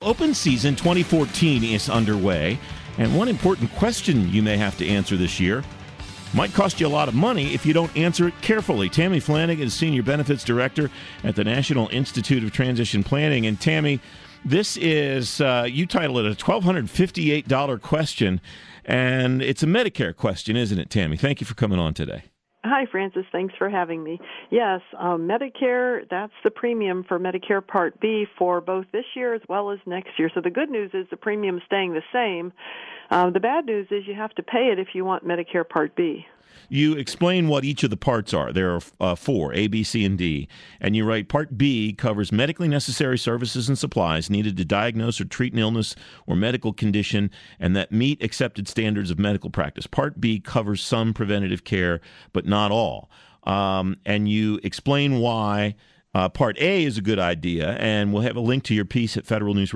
Open season 2014 is underway, and one important question you may have to answer this year might cost you a lot of money if you don't answer it carefully. Tammy Flanagan is Senior Benefits Director at the National Institute of Transition Planning. And Tammy, this is, you title it a $1,258 question, and it's a Medicare question, isn't it, Tammy? Thank you for coming on today. Hi, Francis. Thanks for having me. Yes, Medicare, that's the premium for Medicare Part B for both this year as well as next year. So the good news is the premium is staying the same. The bad news is you have to pay it if you want Medicare Part B. You explain what each of the parts are. There are four, A, B, C, and D. And you write, Part B covers medically necessary services and supplies needed to diagnose or treat an illness or medical condition and that meet accepted standards of medical practice. Part B covers some preventative care, but not all. And you explain why Part A is a good idea, and we'll have a link to your piece at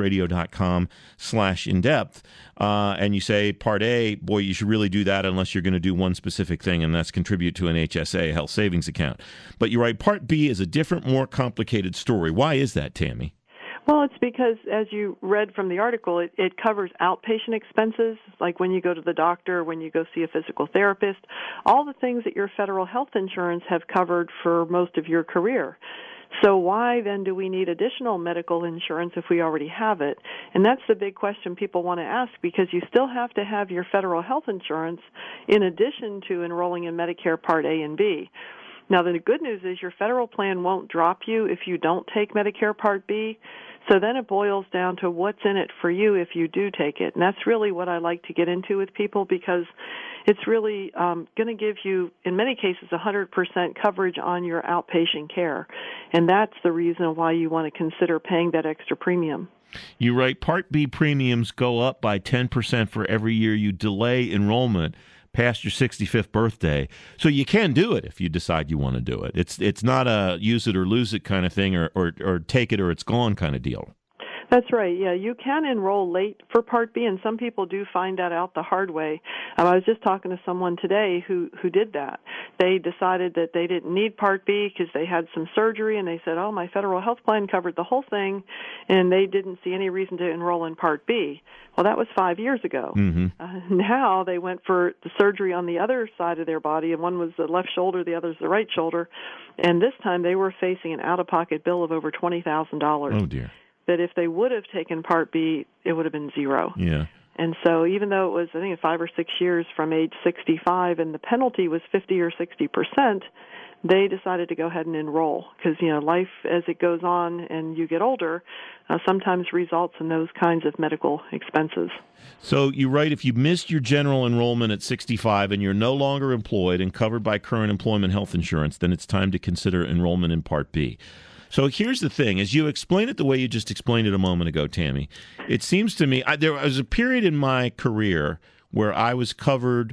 federalnewsradio.com/indepth. And you say, Part A, boy, you should really do that unless you're going to do one specific thing, and that's contribute to an HSA, a health savings account. But you write, Part B is a different, more complicated story. Why is that, Tammy? Well, it's because, as you read from the article, it covers outpatient expenses, like when you go to the doctor, when you go see a physical therapist, all the things that your federal health insurance have covered for most of your career. So why then do we need additional medical insurance if we already have it? And that's the big question people want to ask, because you still have to have your federal health insurance in addition to enrolling in Medicare Part A and B. Now, the good news is your federal plan won't drop you if you don't take Medicare Part B. So then it boils down to what's in it for you if you do take it. And that's really what I like to get into with people, because it's really going to give you, in many cases, 100% coverage on your outpatient care. And that's the reason why you want to consider paying that extra premium. You write, Part B premiums go up by 10% for every year you delay enrollment past your 65th birthday. So you can do it if you decide you want to do it. It's not a use it or lose it kind of thing, or take it or it's gone kind of deal. That's right. Yeah, you can enroll late for Part B, and some people do find that out the hard way. I was just talking to someone today who did that. They decided that they didn't need Part B because they had some surgery, and they said, oh, my federal health plan covered the whole thing, and they didn't see any reason to enroll in Part B. Well, that was 5 years ago. Mm-hmm. Now they went for the surgery on the other side of their body, and one was the left shoulder, the other's the right shoulder, and this time they were facing an out-of-pocket bill of over $20,000. Oh, dear. That if they would have taken Part B, it would have been zero. Yeah. And so even though it was, I think, 5 or 6 years from age 65 and the penalty was 50 or 60%, they decided to go ahead and enroll because, life as it goes on and you get older sometimes results in those kinds of medical expenses. So you write, if you missed your general enrollment at 65 and you're no longer employed and covered by current employment health insurance, then it's time to consider enrollment in Part B. So here's the thing. As you explain it the way you just explained it a moment ago, Tammy, it seems to me there was a period in my career where I was covered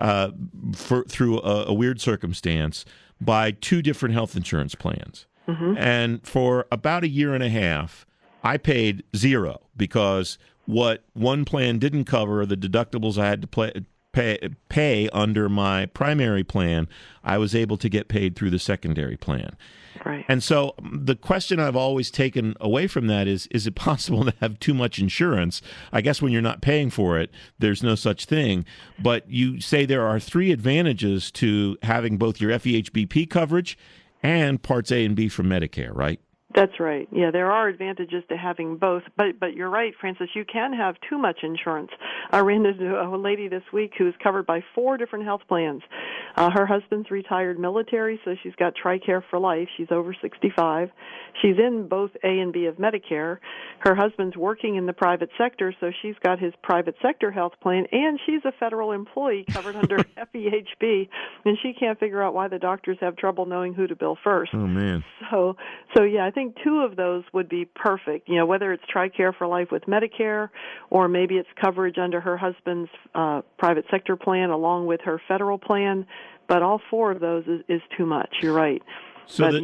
through a weird circumstance by two different health insurance plans. Mm-hmm. And for about a year and a half, I paid zero because what one plan didn't cover, the deductibles I had to pay under my primary plan, I was able to get paid through the secondary plan. Right. And so the question I've always taken away from that is it possible to have too much insurance? I guess when you're not paying for it, there's no such thing. But you say there are three advantages to having both your FEHBP coverage and Parts A and B from Medicare, right? That's right. Yeah, there are advantages to having both, but you're right, Francis. You can have too much insurance. I ran into a lady this week who is covered by 4 different health plans. Her husband's retired military, so she's got TRICARE for life. She's over 65. She's in both A and B of Medicare. Her husband's working in the private sector, so she's got his private sector health plan, and she's a federal employee covered under FEHB, and she can't figure out why the doctors have trouble knowing who to bill first. Oh, man. So yeah, I think 2 of those would be perfect, whether it's TRICARE for life with Medicare or maybe it's coverage under her husband's private sector plan along with her federal plan, but all 4 of those is too much. You're right. So but yeah.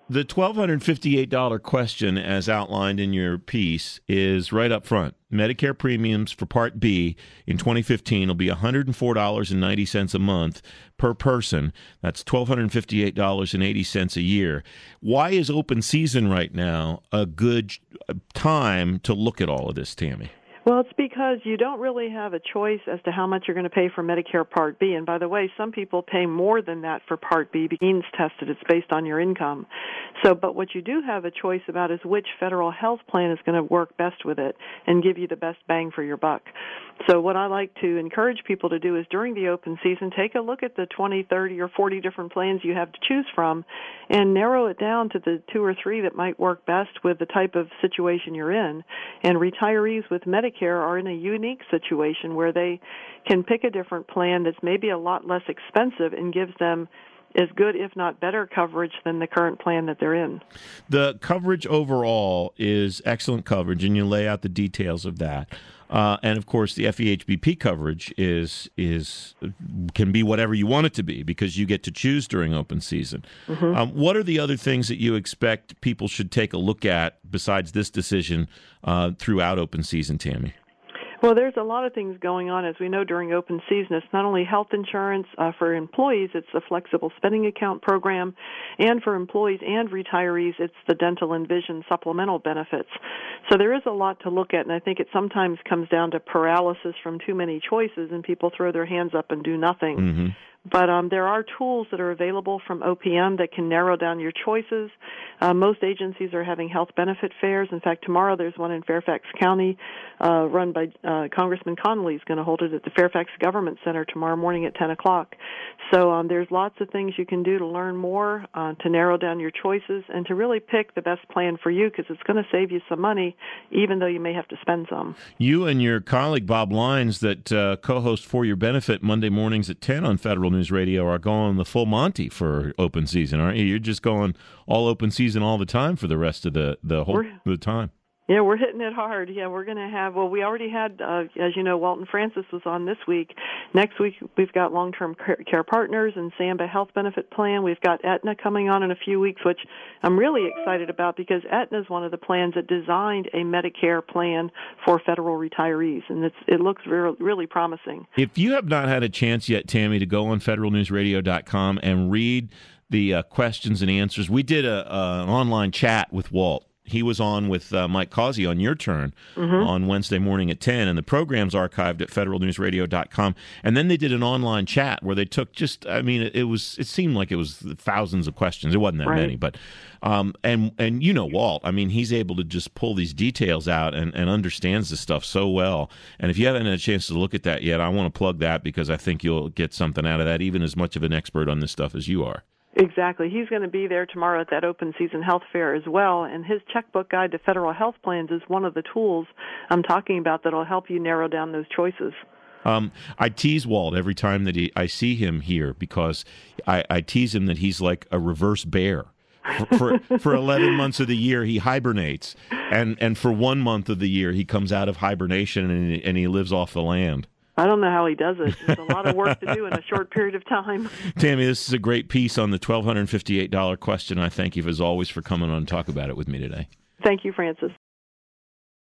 The $1,258 question, as outlined in your piece, is right up front. Medicare premiums for Part B in 2015 will be $104.90 a month per person. That's $1,258.80 a year. Why is open season right now a good time to look at all of this, Tammy? Well, it's because you don't really have a choice as to how much you're going to pay for Medicare Part B. And by the way, some people pay more than that for Part B. Means tested. It's based on your income. But what you do have a choice about is which federal health plan is going to work best with it and give you the best bang for your buck. So what I like to encourage people to do is during the open season, take a look at the 20, 30, or 40 different plans you have to choose from and narrow it down to the 2 or 3 that might work best with the type of situation you're in. And retirees with Medicare are in a unique situation where they can pick a different plan that's maybe a lot less expensive and gives them as good, if not better, coverage than the current plan that they're in. The coverage overall is excellent coverage, and you lay out the details of that. And of course, the FEHBP coverage can be whatever you want it to be because you get to choose during open season. Mm-hmm. What are the other things that you expect people should take a look at besides this decision throughout open season, Tammy? Well, there's a lot of things going on. As we know, during open season, it's not only health insurance for employees, it's a flexible spending account program, and for employees and retirees, it's the dental and vision supplemental benefits. So there is a lot to look at, and I think it sometimes comes down to paralysis from too many choices, and people throw their hands up and do nothing. Mm-hmm. But there are tools that are available from OPM that can narrow down your choices. Most agencies are having health benefit fairs. In fact, tomorrow there's one in Fairfax County run by Congressman Connolly. Is going to hold it at the Fairfax Government Center tomorrow morning at 10 o'clock. So there's lots of things you can do to learn more, to narrow down your choices, and to really pick the best plan for you because it's going to save you some money, even though you may have to spend some. You and your colleague Bob Lyons that co-host For Your Benefit Monday mornings at 10 on Federal News Radio are going the full Monty for open season, aren't you? You're just going all open season all the time for the rest of the time. Yeah, we're hitting it hard. Yeah, we're going to have, we already had, as you know, Walton Francis was on this week. Next week, we've got Long-Term Care Partners and Samba Health Benefit Plan. We've got Aetna coming on in a few weeks, which I'm really excited about because Aetna is one of the plans that designed a Medicare plan for federal retirees, and it looks really promising. If you have not had a chance yet, Tammy, to go on federalnewsradio.com and read the questions and answers, we did an online chat with Walt. He was on with Mike Causey on Your Turn on Wednesday morning at 10, and the program's archived at federalnewsradio.com. And then they did an online chat where they took it seemed like it was thousands of questions. It wasn't that many, but and you know Walt, he's able to just pull these details out and understands this stuff so well. And if you haven't had a chance to look at that yet, I want to plug that because I think you'll get something out of that, even as much of an expert on this stuff as you are. Exactly. He's going to be there tomorrow at that open season health fair as well, and his checkbook guide to federal health plans is one of the tools I'm talking about that will help you narrow down those choices. I tease Walt every time that I see him here because I tease him that he's like a reverse bear. For 11 months of the year, he hibernates, and for 1 month of the year, he comes out of hibernation and he lives off the land. I don't know how he does it. It's a lot of work to do in a short period of time. Tammy, this is a great piece on the $1,258 question. I thank you, as always, for coming on and talk about it with me today. Thank you, Francis.